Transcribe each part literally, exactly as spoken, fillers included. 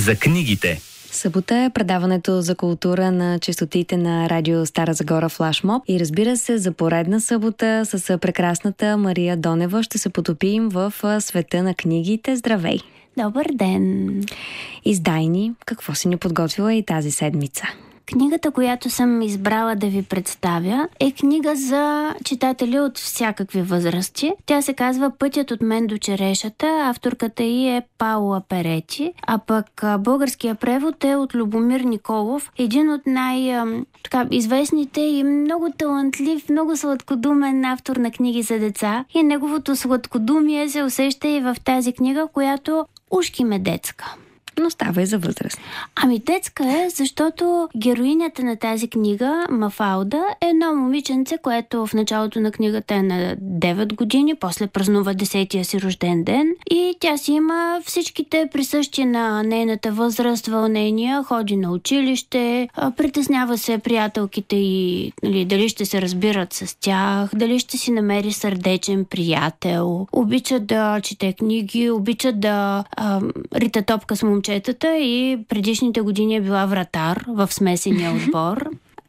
За книгите. Събота е предаването за култура на честотите на Радио Стара Загора Флашмоб и разбира се, за поредна събота с прекрасната Мария Донева ще се потопим в света на книгите. Здравей! Добър ден! Издай ни какво си ни подготвила и тази седмица. Книгата, която съм избрала да ви представя, е книга за читатели от всякакви възрасти. Тя се казва „Пътят от мен до черешата“. Авторката ѝ е Паула Перети, а пък българския превод е от Любомир Николов, един от най-известните и много талантлив, много сладкодумен автор на книги за деца. И неговото сладкодумие се усеща и в тази книга, която ушки ме детска. Но става и за възраст. Ами детска е, защото героинята на тази книга, Мафалда, е едно момиченце, което в началото на книгата е на девет години, после празнува десетия си рожден ден и тя си има всичките присъщи на нейната възраст вълнения, ходи на училище, притеснява се приятелките и нали, дали ще се разбират с тях, дали ще си намери сърдечен приятел, обича да чете книги, обича да а, рита топка с момчета и предишните години е била вратар в смесения отбор.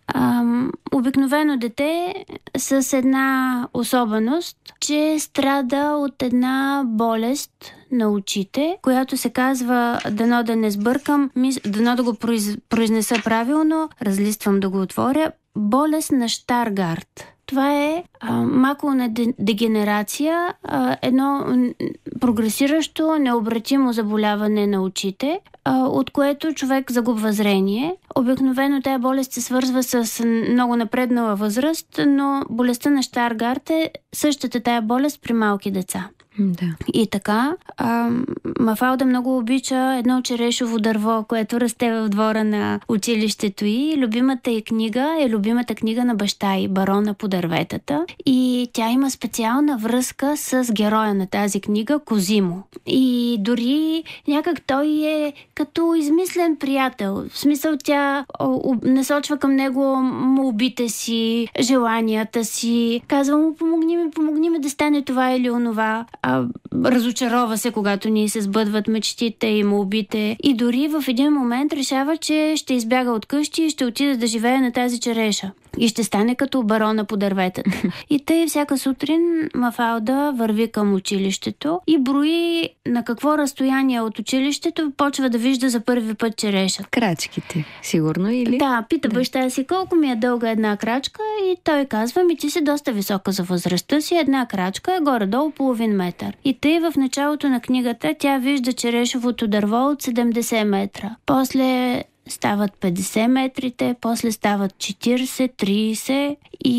Ам, обикновено дете с една особеност, че страда от една болест на очите, която се казва, дано да не сбъркам, мис... дано да го произ... произнеса правилно, разлиствам да го отворя, болест на Штаргард. Това е а, макулна дегенерация, а, едно прогресиращо, необратимо заболяване на очите, а, от което човек загубва зрение. Обикновено тая болест се свързва с много напреднала възраст, но болестта на Штаргард е същата тая болест при малки деца. Да. И така, а, Мафалда много обича едно черешово дърво, което расте в двора на училището й. Любимата й книга е любимата книга на баща й, Барона по дърветата. И тя има специална връзка с героя на тази книга, Козимо. И дори някак той е като измислен приятел. В смисъл тя насочва към него молбите си, желанията си. Казва му, помогни ми, помогни ми да стане това или онова. А, разочарова се, когато ни се сбъдват мечтите и молбите. И дори в един момент решава, че ще избяга от къщи и ще отиде да живее на тази череша. И ще стане като барона по дърветата. И тъй всяка сутрин Мафалда върви към училището и брои на какво разстояние от училището почва да вижда за първи път череша. Крачките, сигурно или? Да, пита да. баща си колко ми е дълга една крачка и той казва, ми ти си доста висока за възрастта си, една крачка е горе-долу половин метър. И тъй в началото на книгата тя вижда черешовото дърво от седемдесет метра. После стават петдесет метрите, после стават четиридесет, тридесет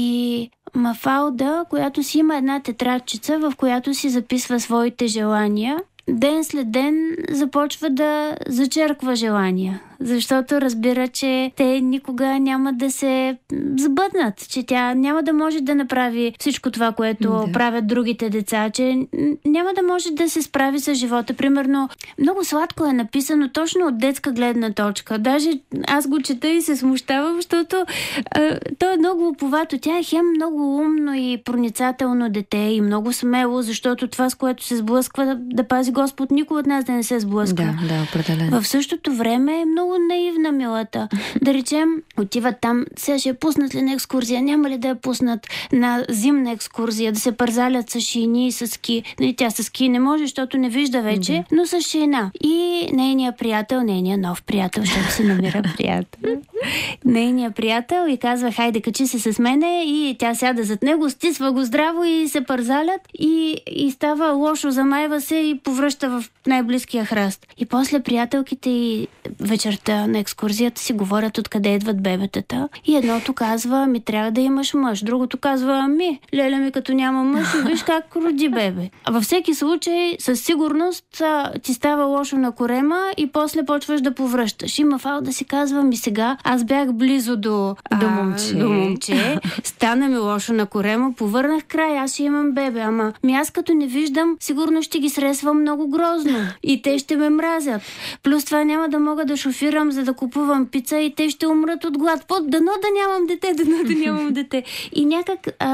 и Мафалда, която си има една тетрадчица, в която си записва своите желания, ден след ден започва да зачерква желания, защото разбира, че те никога няма да се сбъднат, че тя няма да може да направи всичко това, което да. правят другите деца, че няма да може да се справи с живота. Примерно, много сладко е написано точно от детска гледна точка. Даже аз го чета и се смущавам, защото а, то е много уповато. Тя е хем много умно и проницателно дете и много смело, защото това, с което се сблъсква, да, да пази Господ, никой от нас да не се сблъсква. Да, да, определено. В същото време е много наивна милата. Да речем, отиват там, сега ще я пуснат ли на екскурзия, няма ли да я пуснат на зимна екскурзия, да се пързалят с шийни и с ски. Нали, тя с ски не може, защото не вижда вече, да. но с шийна. И нейният приятел, нейният нов приятел, защото се намира приятел. Нейният приятел и казва, хайде, качи се с мене, и тя сяда зад него, стисва го здраво и се пързалят и, и става лошо, замайва се и повръща в най-близкия храст. И после приятелките и вечерта на екскурзията си говорят откъде идват бебетата. И едното казва, ми трябва да имаш мъж. Другото казва, ами, леля ми като няма мъж и виж как роди бебе. А във всеки случай, със сигурност ти става лошо на корема и после почваш да повръщаш. И Мафалда си казва, ми сега аз бях близо до, до момче. до момче. Стана ми лошо на корема, повърнах край, аз ще имам бебе. Ама ми аз като не виждам, сигурно ще ги сресвам много грозно. И те ще ме мразят. Плюс това няма да мога да шофирам, за да купувам пица и те ще умрат от глад. По, дано да нямам дете, дано да нямам дете. И някак а,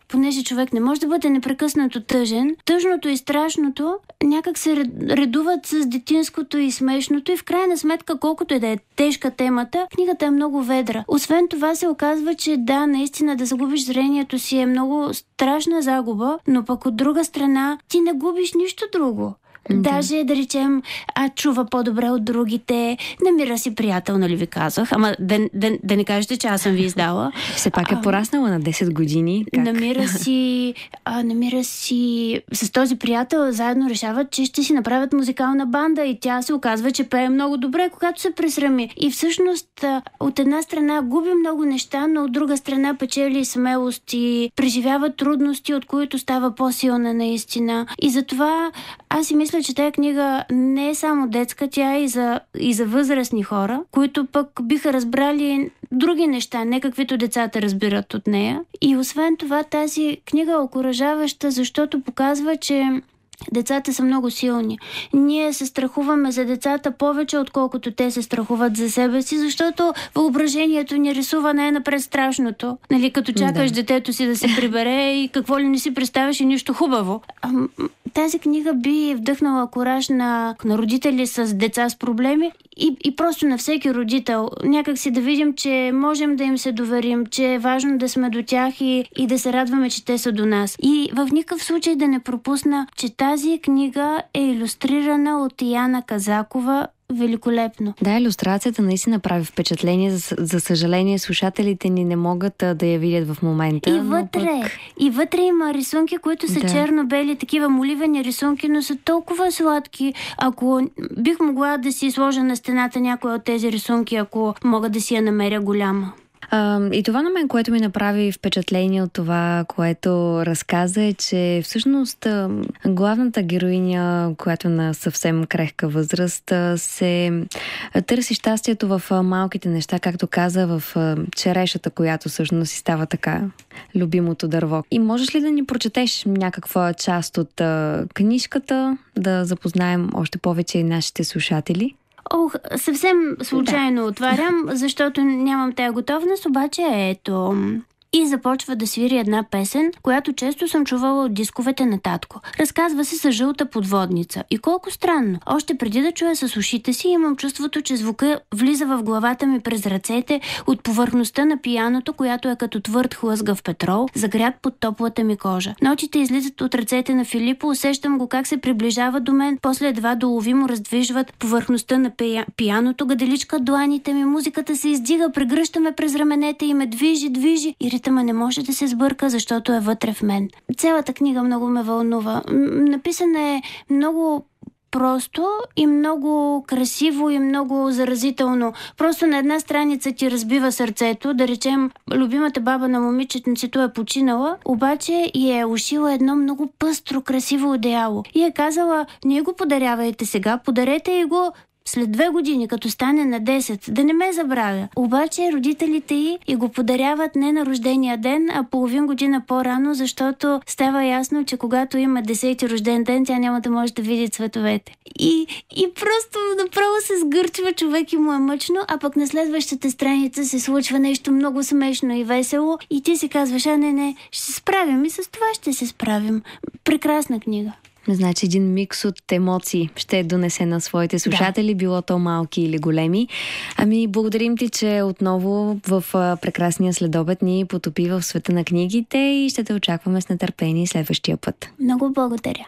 понеже човек не може да бъде непрекъснато тъжен, тъжното и страшното някак се редуват с детинското и смешното и в крайна сметка, колкото и да е тежка темата, книгата е много ведра. Освен това се оказва, че да, наистина да загубиш зрението си е много страшна загуба, но пък от друга страна ти не губиш нищо друго. Да. Даже, да речем, а чува по-добре от другите, намира си приятел, нали ви казах, ама да, да, да не кажете, че аз съм ви издала. Все пак е пораснала на десет години. Как? Намира си, а, намира си, с този приятел заедно решават, че ще си направят музикална банда и тя се оказва, че пее много добре, когато се пресрами. И всъщност от една страна губи много неща, но от друга страна печели смелост и преживява трудности, от които става по-силна наистина. И затова аз си мисля, че тази книга не е само детска, тя е и за, и за възрастни хора, които пък биха разбрали други неща, не каквито децата разбират от нея. И освен това, тази книга е окуражаваща, защото показва, че децата са много силни. Ние се страхуваме за децата повече, отколкото те се страхуват за себе си, защото въображението ни рисува най-напред страшното. Нали, като чакаш да. детето си да се прибере и какво ли не си представяш и нищо хубаво. А, тази книга би вдъхнала кураж на, на родители с деца с проблеми и, и просто на всеки родител. Някак си да видим, че можем да им се доверим, че е важно да сме до тях и, и да се радваме, че те са до нас. И в никакъв случай да не пропусна, че тази книга е илюстрирана от Яна Казакова великолепно. Да, илюстрацията наистина прави впечатление. За, за съжаление, слушателите ни не могат а, да я видят в момента. И вътре, пък... и вътре има рисунки, които са да. черно-бели, такива моливени рисунки, но са толкова сладки. Ако бих могла да си сложа на стената някоя от тези рисунки, ако мога да си я намеря голяма. Uh, и това на мен, което ми направи впечатление от това, което разказа, е, че всъщност главната героиня, която е на съвсем крехка възраст, се търси щастието в малките неща, както каза, в черешата, която всъщност си става така любимото дърво. И можеш ли да ни прочетеш някаква част от uh, книжката, да запознаем още повече и нашите слушатели? Ох, съвсем случайно да. отварям, защото нямам тая готовност, обаче ето... И започва да свири една песен, която често съм чувала от дисковете на татко. Разказва се за жълта подводница. И колко странно. Още преди да чуя с ушите си, имам чувството, че звука влиза в главата ми през ръцете от повърхността на пияното, която е като твърд хлъзгав петрол, загрят под топлата ми кожа. Нотите излизат от ръцете на Филипо, усещам го как се приближава до мен, после едва доловимо раздвижват повърхността на пия... пияното, гаделичка дланите ми, музиката се издига, прегръщаме през раменете и ме движи, движи и ритъма не може да се сбърка, защото е вътре в мен. Цялата книга много ме вълнува. Написана е много просто и много красиво и много заразително. Просто на една страница ти разбива сърцето, да речем, любимата баба на момичетницето е починала, обаче и е ушила едно много пъстро, красиво одеяло. И е казала, не го подарявайте сега, подарете и го след две години, като стане на десет, да не ме забравя. Обаче родителите й и го подаряват не на рождения ден, а половин година по-рано, защото става ясно, че когато има десети рожден ден, тя няма да може да види цветовете. И, и просто направо се сгърчва човек и му е мъчно, а пък на следващата страница се случва нещо много смешно и весело и ти си казваш, а не, не, ще се справим и с това ще се справим. Прекрасна книга. Значи един микс от емоции ще донесе на своите слушатели, да. било то малки или големи. Ами, благодарим ти, че отново в прекрасния следобед ни потопи в света на книгите и ще те очакваме с нетърпение следващия път. Много благодаря.